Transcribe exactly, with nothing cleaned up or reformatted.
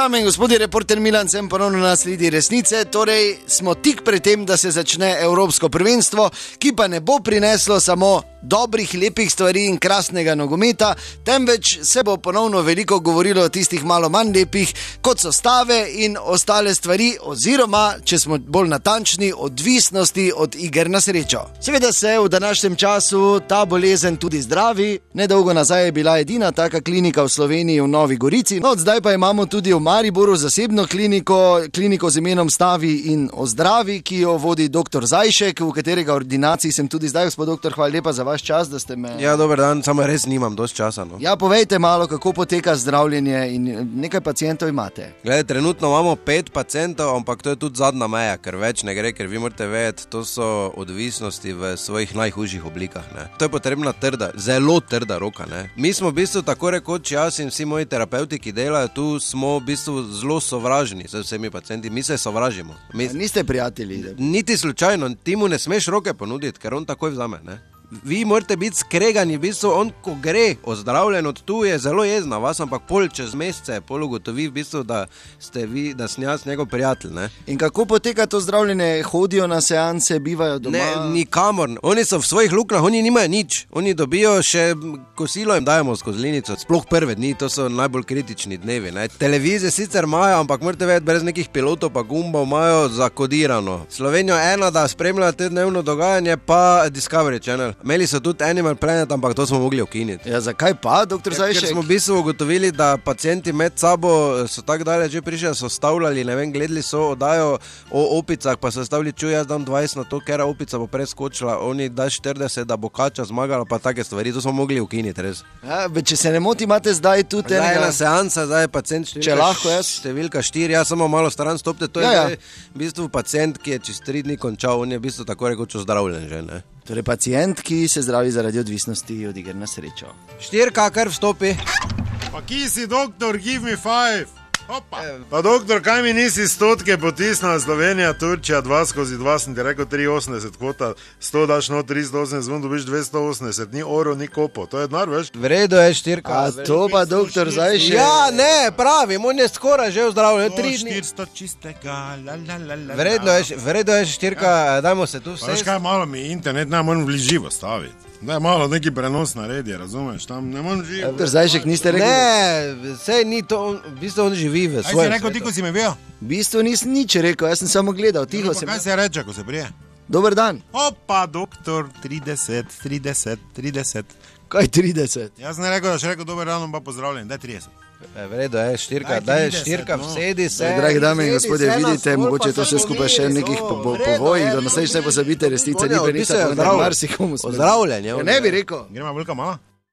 Dame in gospodje, reporter Milan sem ponovno na sledi resnice, torej smo tik pred tem, da se začne Evropsko prvenstvo, ki pa ne bo prineslo samo dobrih, lepih stvari in krasnega nogometa, temveč se bo ponovno veliko govorilo o tistih malo manj lepih, kot so stave in ostale stvari, oziroma, če smo bolj natančni, odvisnosti od iger na srečo. Seveda se v današnjem času ta bolezen tudi zdravi, nedolgo nazaj je bila edina taka klinika v Sloveniji v Novi Gorici, no zdaj pa imamo tudi v Mariboru zasebno kliniko, kliniko z imenom Stavi in ozdravi, ki jo vodi doktor Zajšek, v katerega ordinaciji sem tudi zdaj. Gospod doktor, hvala lepa za vaš čas, da ste me... Ja, dober dan, samo res nimam dosti časa. No. Ja, povejte malo, kako poteka zdravljenje in nekaj pacientov imate. Glede, trenutno imamo pet pacientov, ampak to je tudi zadnja meja, ker več ne gre, ker vi morate vedeti, to so odvisnosti v svojih najhujših oblikah. Ne. To je potrebna trda, zelo trda roka. Ne. Mi smo v bistvu tako rekoč, jaz in vsi moji terapeuti, ki delajo tu, smo v bistvu zelo sovražni z vsemi pacienti, mi se sovražimo. Mi... Niste prijatelji? Niti slučajno, ti mu ne smeš roke ponuditi, ker on takoj vzame, ne. Vi morate biti skregani, v bistvu on, ko gre ozdravljen od tu, je zelo jezna vas, ampak pol čez mesece pol ugotovi v bistvu, da ste vi, da sem jaz njegov prijatelj, ne. In kako poteka to zdravljenje? Hodijo na seanse, bivajo doma? Ne, nikamor. Oni so v svojih luknjah, oni nimajo nič. Oni dobijo še kosilo, jim dajemo skozi linico. Sploh prve dni, to so najbolj kritični dnevi, ne. Televizije sicer imajo, ampak morate vedeti, brez nekih pilotov pa gumbov imajo zakodirano. Slovenijo ena, da spremljate dnevno dogajanje, pa Discovery Channel. Imeli so tudi Animal Planet, ampak to smo mogli ukiniti. Ja, zakaj pa, doktor Zajšek? Ker smo v bistvu ugotovili, da pacienti med sabo so tako dalje že prišli, so stavljali, ne vem, gledali so oddajo o opicah, pa so stavili, čuj, jaz dam dvajset na to, ker opica bo preskočila, oni da štirideset, da bo kača zmagala, pa take stvari, to smo mogli ukiniti, res. Ja, če se ne moti, imate zdaj tudi zdaj enega... ena seansa, zdaj je pacient številka, če lahko jaz... številka štiri, ja samo malo stran stopite, to je ja, ja. zdaj, v bistvu pacient, ki je čez tri dni končal, on je v bistvu tako rekoč ozdravljen že, ne. Torej pacient, ki se zdravi zaradi odvisnosti od iger na srečo. Štirka, kar vstopi. Pa ki si, doktor, give me five. Opa. Pa doktor, kaj mi nisi stotke potisnila Slovenija, Turčija, dva skozi dva, sem ti rekel tri osemdeset kvota, sto daš no tristo osemdeset, zvon dobiš dvesto osemdeset, ni oro, ni kopo, to je denar, veš? Vredo je štirka. A to pa doktor Zajšek? Ja, ne, pravim, on je skoraj že ozdravljen, tri dni. štiristo čistega, la la la la. Vredno je, vredno je štirka, dajmo se tu vse. Veš kaj, malo mi internet ne moram bliživo staviti. Da je malo neki prenos naredi, razumeš, tam ne morem živo. Doktor Zajšek, niste rekli... Ne, sej ni to, v bistvu on živi v svojem. Kaj si rekel ti, ko si me bil? V bistvu nisem nič rekel, jaz sem samo gledal, tiho sem... Kaj se reče, ko se prije? Dober dan. Opa, doktor, trideset, trideset, trideset. Kaj trideset? Jaz sem rekel, da še rekel dober dan, pa pozdravljen, daj trideset. Vredo je štirka, daj štirka, vsedi se. Dragi dame in gospodje, vidite, mogoče to vse skupaj še nekih povojih, da naslednjič ne pozabite, resnica ni prenica, pa marsikom smo. Ozdravljen je. Ne bi rekel. Gremo velika mala?